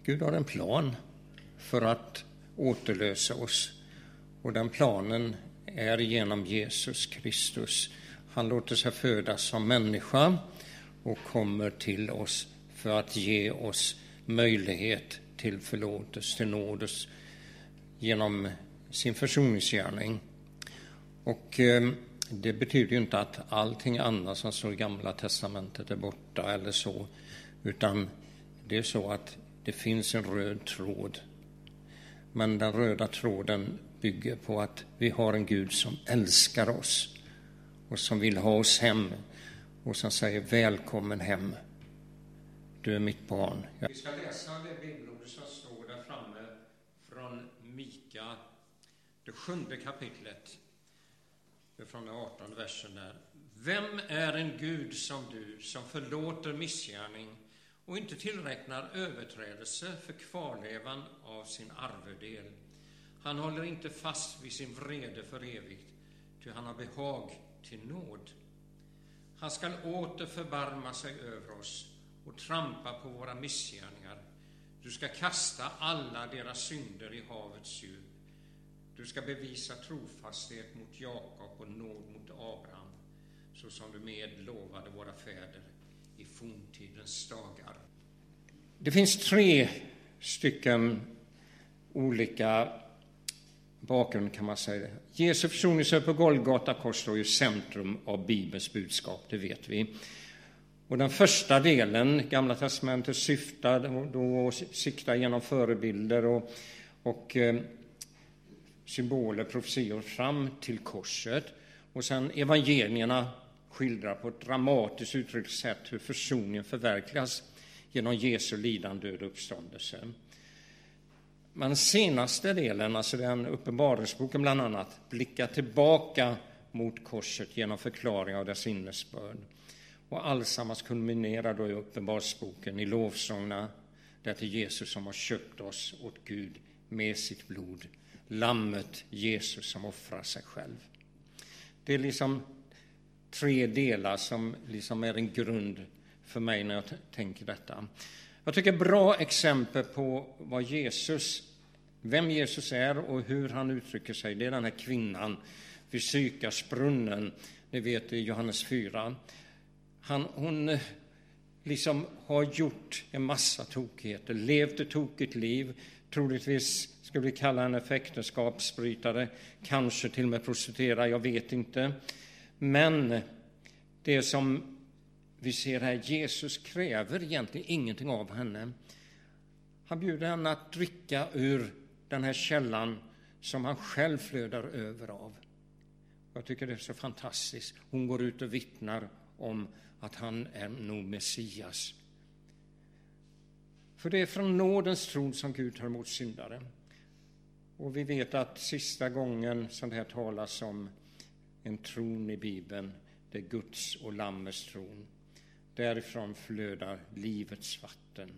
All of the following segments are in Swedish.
Gud har en plan för att återlösa oss. Och den planen är genom Jesus Kristus. Han låter sig födas som människa och kommer till oss för att ge oss möjlighet till förlåtelse, till nådes genom sin försoningsgärning. Och det betyder ju inte att allting annat som står i Gamla testamentet är borta eller så, utan det är så att det finns en röd tråd. Men den röda tråden bygger på att vi har en Gud som älskar oss och som vill ha oss hem och som säger välkommen hem. Du är mitt barn. Vi ska läsa det bibelord som står där framme från Mika, det 7:e kapitlet, från den 18:e versen där. Vem är en Gud som du, som förlåter missgärning och inte tillräknar överträdelse för kvarlevan av sin arvedel? Han håller inte fast vid sin vrede för evigt, ty han har behag till nåd. Han skall åter förbarma sig över oss och trampa på våra missgärningar. Du ska kasta alla deras synder i havets djup. Du ska bevisa trofasthet mot Jakob och nåd mot Abraham, så som du medlovade våra fäder i forntidens dagar. Det finns 3 stycken olika bakgrund, kan man säga. Jesu försoningsoffer på Golgata kors står i centrum av Bibelns budskap, det vet vi. Och den första delen, Gamla testamentet, syftar då och siktar genom förebilder och symboler, profetior fram till korset. Och sen evangelierna skildrar på ett dramatiskt uttryckt sätt hur försoningen förverkligas genom Jesu lidande, död och uppståndelse. Men senaste delen, alltså den uppenbarelseboken bland annat, blickar tillbaka mot korset genom förklaring av dess innebörd. Och allsammans kulminerar då i uppenbarelseboken i lovsångerna där till Jesus som har köpt oss åt Gud med sitt blod. Lammet Jesus som offrar sig själv. Det är liksom 3 delar som liksom är en grund för mig när jag tänker detta. Jag tycker bra exempel på vem Jesus är och hur han uttrycker sig. Det är den här kvinnan vid Sykarsbrunnen, ni vet i Johannes 4. Hon liksom har gjort en massa tokigheter, levt ett tokigt liv. Troligtvis skulle vi kalla henne för äktenskapsbrytare, kanske till och med prostituerad, jag vet inte. Men det som vi ser här, Jesus kräver egentligen ingenting av henne. Han bjuder henne att dricka ur den här källan som han själv flödar över av. Jag tycker det är så fantastiskt. Hon går ut och vittnar om att han är nog Messias. För det är från nådens tron som Gud tar emot syndare. Och vi vet att sista gången som det här talas om en tron i Bibeln, det är Guds och Lammets tron. Därifrån flödar livets vatten.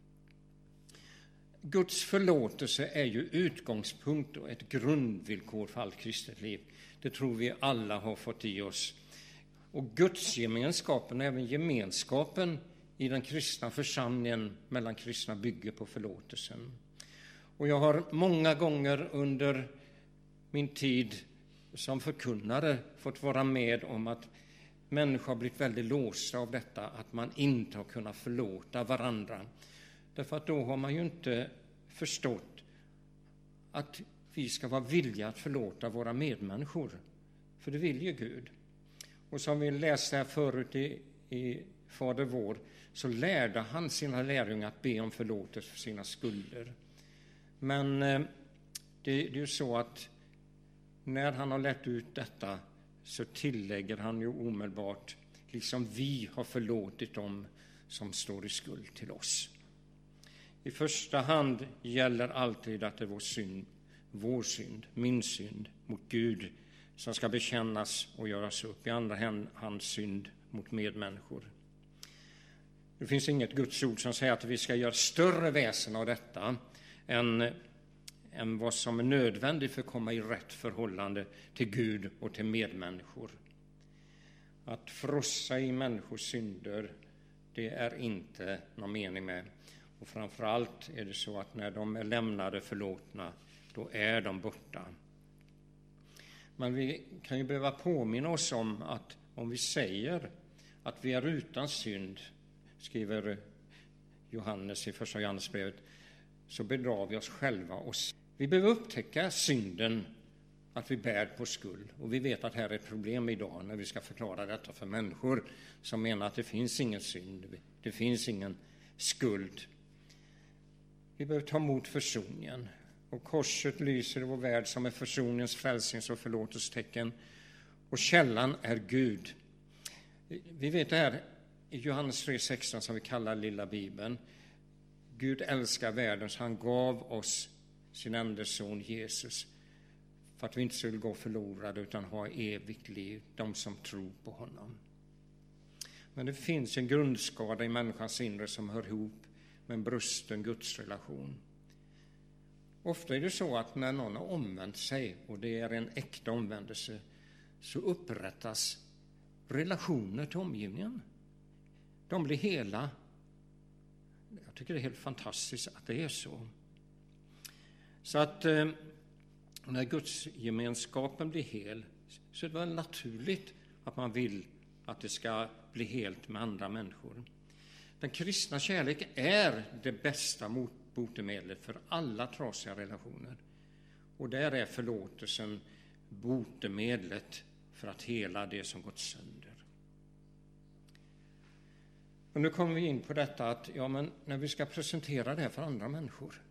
Guds förlåtelse är ju utgångspunkt och ett grundvillkor för allt kristet liv. Det tror vi alla har fått i oss. Och Guds gemenskapen, även gemenskapen i den kristna församlingen mellan kristna, bygger på förlåtelsen. Och jag har många gånger under min tid som förkunnare fått vara med om att människor har blivit väldigt låsta av detta, att man inte har kunnat förlåta varandra. Därför att då har man ju inte förstått att vi ska vara villiga att förlåta våra medmänniskor. För det vill ju Gud. Och som vi läste här förut i Fader vår, så lärde han sina lärjungar att be om förlåtelse för sina skulder. Men det är ju så att när han har lärt ut detta så tillägger han ju omedelbart, liksom vi har förlåtit dem som står i skuld till oss. I första hand gäller alltid att det är vår synd, min synd mot Gud som ska bekännas och göras upp. I andra hand synd mot medmänniskor. Det finns inget Guds ord som säger att vi ska göra större väsen av detta än vad som är nödvändigt för att komma i rätt förhållande till Gud och till medmänniskor. Att frossa i människors synder, det är inte någon mening med. Och framförallt är det så att när de är lämnade förlåtna, då är de borta. Men vi kan ju behöva påminna oss om att om vi säger att vi är utan synd, skriver Johannes i första Johannesbrevet, så bedrar vi oss själva. Vi behöver upptäcka synden, att vi bär på skuld. Och vi vet att här är ett problem idag när vi ska förklara detta för människor som menar att det finns ingen synd, det finns ingen skuld. Vi behöver ta emot försoningen. Och korset lyser i vår värld som är försoningens, frälsnings- och förlåtelsestecken. Och källan är Gud. Vi vet det här i Johannes 3:16 som vi kallar lilla Bibeln. Gud älskar världen så han gav oss sin enda son Jesus för att vi inte skulle gå förlorade utan ha evigt liv, de som tror på honom. Men det finns en grundskada i människans inre som hör ihop med en brusten gudsrelation. Ofta är det så att när någon har omvänt sig, och det är en äkta omvändelse, så upprättas relationer till omgivningen. De blir hela. Jag tycker det är helt fantastiskt att det är så. Så att när gudsgemenskapen blir hel så är det väl naturligt att man vill att det ska bli helt med andra människor. Den kristna kärleken är det bästa botemedlet för alla trasiga relationer. Och där är förlåtelsen botemedlet för att hela det som gått sönder. Och nu kommer vi in på detta att men när vi ska presentera det här för andra människor,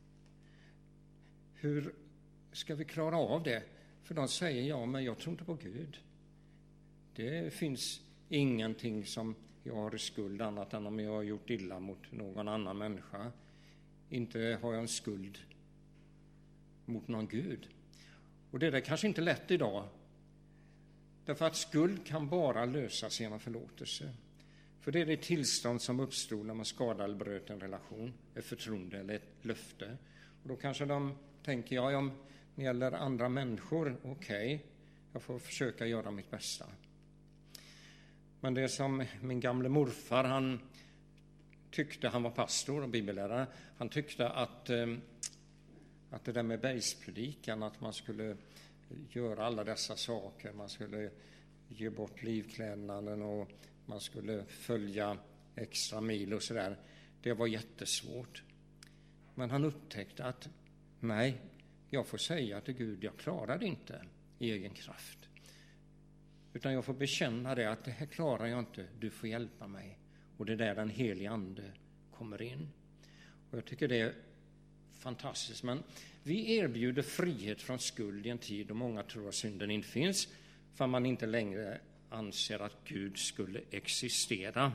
hur ska vi klara av det? För de säger, men jag tror inte på Gud. Det finns ingenting som jag har i skuld annat än om jag har gjort illa mot någon annan människa. Inte har jag en skuld mot någon Gud. Och det är kanske inte lätt idag. Därför att skuld kan bara lösas genom förlåtelse. För det är det tillstånd som uppstod när man skadade eller bröt en relation, ett förtroende eller ett löfte. Och då kanske de tänker, om det gäller andra människor, okej, jag får försöka göra mitt bästa. Men det som min gamle morfar, han var pastor och bibellärare, han tyckte att det där med bergspredikan, att man skulle göra alla dessa saker, man skulle ge bort livklädnaden och man skulle följa extra mil och sådär, det var jättesvårt. Men han upptäckte att nej, jag får säga till Gud, jag klarar det inte i egen kraft. Utan jag får bekänna det att det här klarar jag inte, du får hjälpa mig. Och det är där den helige ande kommer in. Och jag tycker det är fantastiskt. Men vi erbjuder frihet från skuld i en tid då många tror att synden inte finns, för man inte längre anser att Gud skulle existera.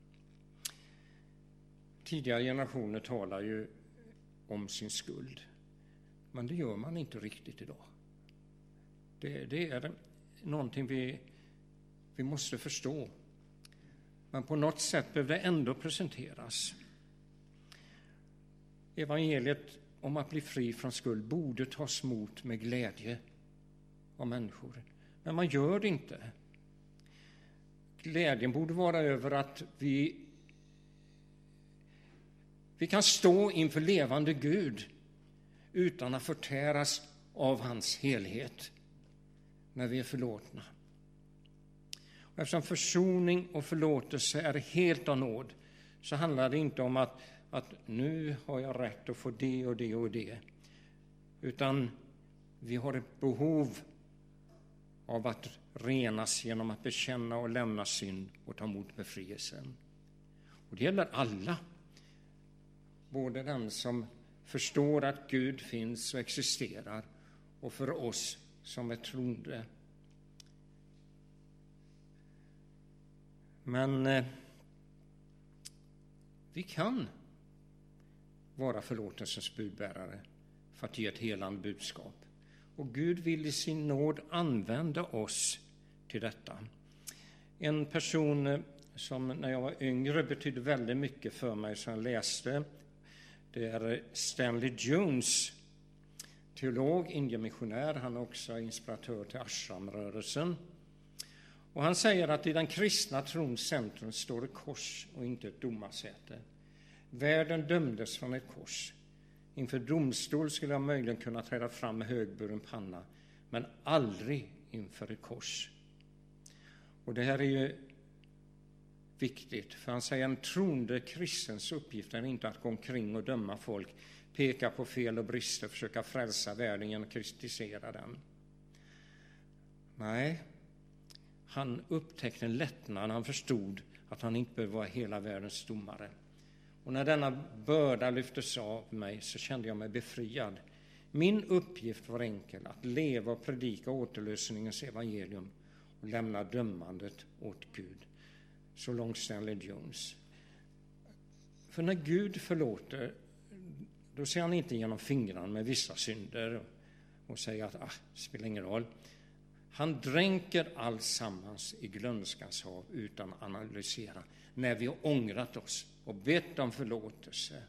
Tidigare generationer talar ju om sin skuld. Men det gör man inte riktigt idag. Det är någonting vi måste förstå. Men på något sätt behöver det ändå presenteras. Evangeliet om att bli fri från skuld borde tas emot med glädje av människor. Men man gör det inte. Glädjen borde vara över att vi kan stå inför levande Gud utan att förtäras av hans helhet när vi är förlåtna. Och eftersom försoning och förlåtelse är helt av nåd, så handlar det inte om att nu har jag rätt att få det och det och det, utan vi har ett behov av att renas genom att bekänna och lämna synd och ta emot befrielsen. Och det gäller alla, både den som förstår att Gud finns och existerar och för oss som är troende. Men vi kan vara förlåtelsens budbärare för att ge ett helande budskap. Och Gud vill i sin nåd använda oss till detta. En person som när jag var yngre betydde väldigt mycket för mig som jag läste, det är Stanley Jones, teolog, indiemissionär. Han är också inspiratör till Ashram-rörelsen. Och han säger att i den kristna trons centrum står ett kors och inte ett domarsäte. Världen dömdes från ett kors. Inför domstol skulle jag möjligen kunna träda fram med högburen panna, men aldrig inför ett kors. Och det här är ju viktigt, för han säger en troende kristens uppgift är inte att gå omkring och döma folk, peka på fel och brister, försöka frälsa världen genom att kritisera den. Nej, han upptäckte en lättnad när han förstod att han inte behövde vara hela världens domare. Och när denna börda lyftes av mig så kände jag mig befriad. Min uppgift var enkel, att leva och predika återlösningens evangelium och lämna dömandet åt Gud. Så långt Stanley Jones. För när Gud förlåter, då ser han inte genom fingrarna med vissa synder och säger att det spelar ingen roll. Han dränker allsammans i glömskans hav utan att analysera. När vi har ångrat oss och bett om förlåtelse.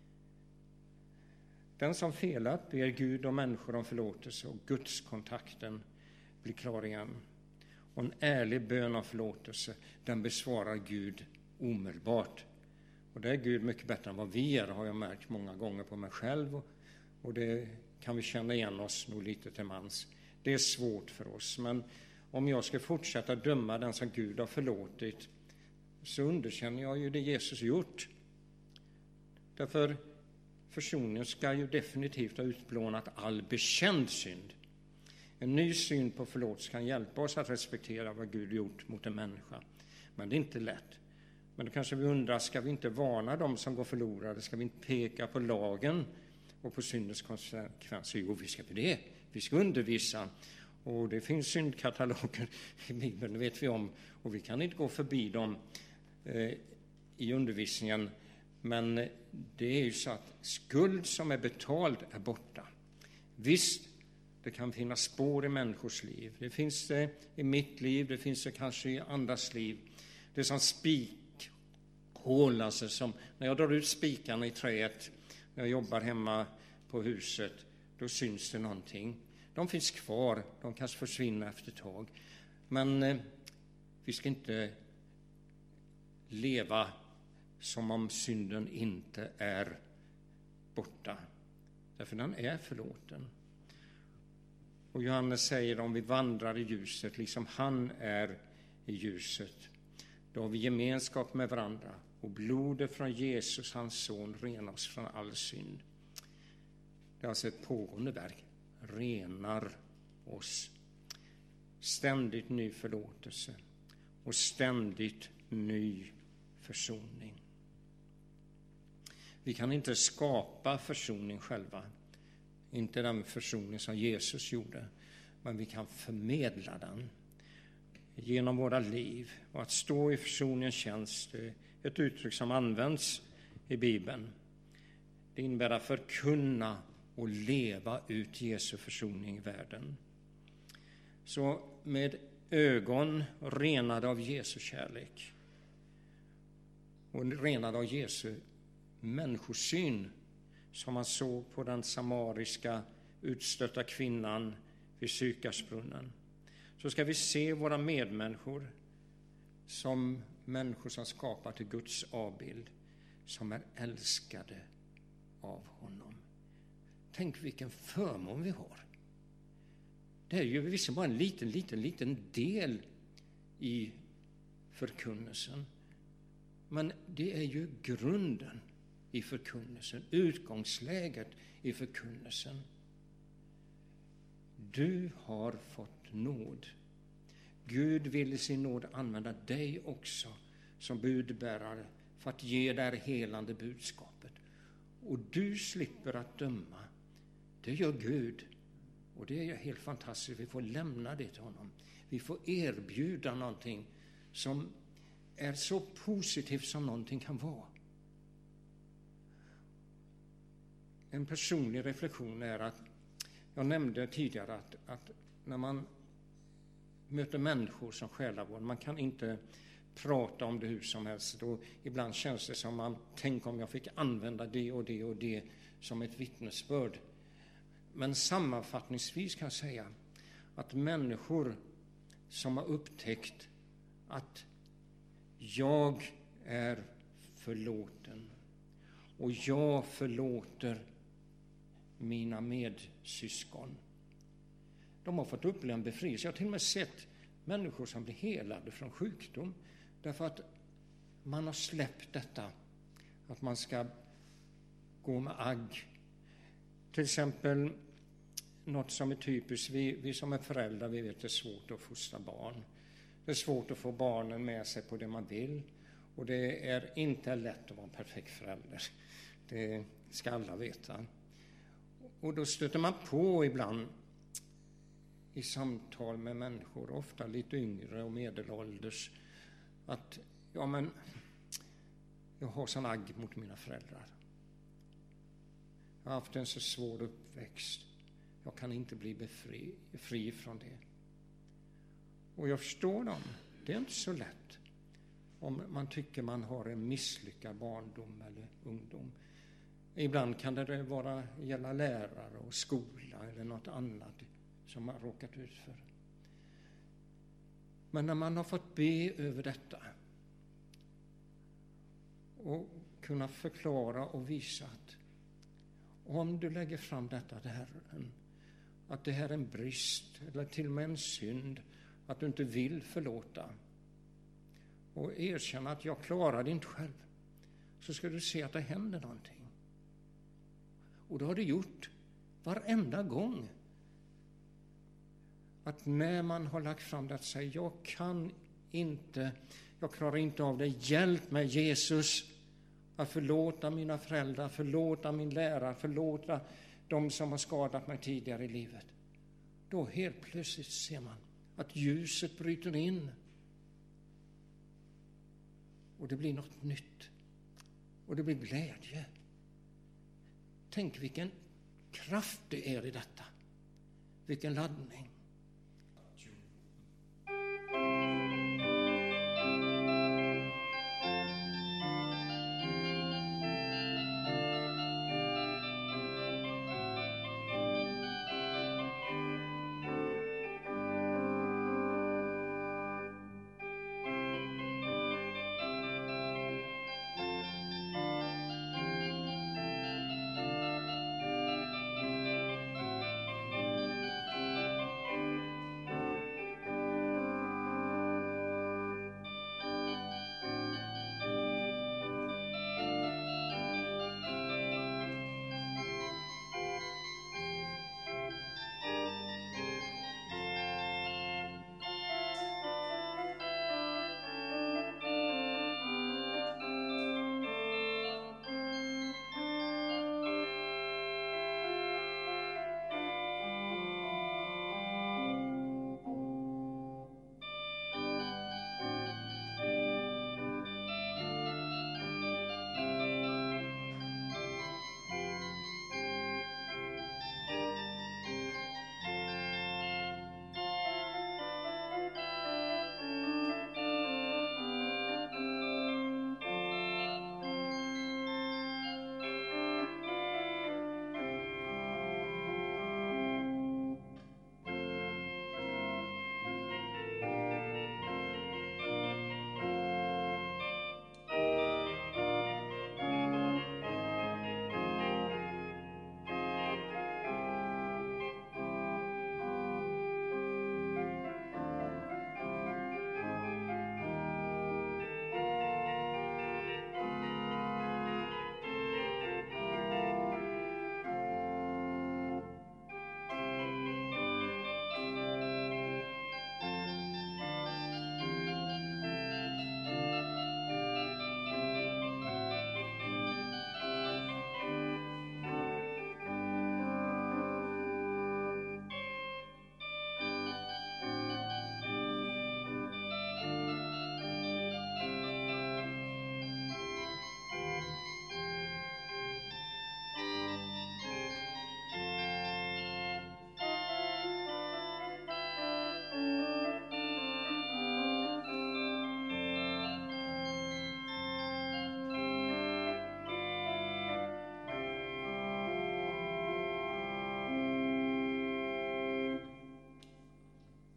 Den som felat ber Gud och människor om förlåtelse och Guds kontakten blir klar igen. Och en ärlig bön om förlåtelse, den besvarar Gud omedelbart. Och det är Gud mycket bättre än vad vi är, har jag märkt många gånger på mig själv. Och det kan vi känna igen oss nog lite till mans. Det är svårt för oss, men om jag ska fortsätta döma den som Gud har förlåtit så underkänner jag ju det Jesus gjort. Därför försoningen ska ju definitivt ha utplånat all bekänd synd. En ny syn på förlåtelse kan hjälpa oss att respektera vad Gud gjort mot en människa. Men det är inte lätt. Men då kanske vi undrar, ska vi inte varna dem som går förlorade? Ska vi inte peka på lagen och på syndens konsekvenser? Jo, vi ska för det. Vi ska undervisa. Och det finns syndkataloger i Bibeln, det vet vi om. Och vi kan inte gå förbi dem i undervisningen. Men det är ju så att skuld som är betald är borta. Visst, det kan finnas spår i människors liv. Det finns det i mitt liv, det finns det kanske i andras liv. Det är som spikhål, alltså som när jag drar ut spikarna i träet, när jag jobbar hemma på huset, då syns det någonting. De finns kvar, de kanske försvinner efter ett tag. Men vi ska inte leva som om synden inte är borta. Därför den är förlåten. Och Johannes säger, om vi vandrar i ljuset liksom han är i ljuset, då har vi gemenskap med varandra. Och blodet från Jesus, hans son, renar oss från all synd. Det är alltså ett pågående verk. Renar oss. Ständigt ny förlåtelse. Och ständigt ny försoning. Vi kan inte skapa försoning själva. Inte den försoning som Jesus gjorde. Men vi kan förmedla den genom våra liv. Och att stå i försoningens tjänst är ett uttryck som används i Bibeln. Det innebär att förkunna och leva ut Jesu försoning i världen. Så med ögon renade av Jesu kärlek och renade av Jesu människosyn som man såg på den samariska utstötta kvinnan vid Sykarsbrunnen, så ska vi se våra medmänniskor som människor som skapar till Guds avbild, som är älskade av honom. Tänk vilken förmån vi har. Det är ju visserligen bara en liten del i förkunnelsen. Men det är ju grunden i förkunnelsen, utgångsläget i förkunnelsen. Du har fått nåd. Gud vill i sin nåd använda dig också som budbärare för att ge det här helande budskapet. Och du slipper att döma. Det gör Gud. Och det är helt fantastiskt. Vi får lämna det till honom. Vi får erbjuda någonting som är så positivt som någonting kan vara. En personlig reflektion är att jag nämnde tidigare att när man möter människor som själavård, man kan inte prata om det hur som helst. Och ibland känns det som man tänker om jag fick använda det och det och det som ett vittnesbörd. Men sammanfattningsvis kan jag säga att människor som har upptäckt att jag är förlåten och jag förlåter mina medsyskon. De har fått uppleva en befrielse. Jag har till och med sett människor som blir helade från sjukdom därför att man har släppt detta att man ska gå med agg. Till exempel något som är typiskt, vi som är föräldrar, vi vet att det är svårt att fostra barn. Det är svårt att få barnen med sig på det man vill. Och det är inte lätt att vara en perfekt förälder. Det ska alla veta. Och då stöter man på ibland i samtal med människor, ofta lite yngre och medelålders, att jag har sån agg mot mina föräldrar. Jag har haft en så svår uppväxt. Jag kan inte bli fri från det. Och jag förstår dem. Det är inte så lätt om man tycker man har en misslyckad barndom eller ungdom. Ibland kan det gälla lärare och skola eller något annat som man råkat ut för. Men när man har fått be över detta och kunna förklara och visa att om du lägger fram detta till Herren, att det här är en brist eller till och med en synd, att du inte vill förlåta och erkänna att jag klarar det inte själv, så ska du se att det händer någonting. Och det har det gjort varenda gång. Att när man har lagt fram det att säga jag klarar inte av det, hjälp mig Jesus att förlåta mina föräldrar, förlåta min lärare, förlåta de som har skadat mig tidigare i livet. Då helt plötsligt ser man att ljuset bryter in. Och det blir något nytt. Och det blir glädje. Tänk vilken kraft det är i detta. Vilken laddning.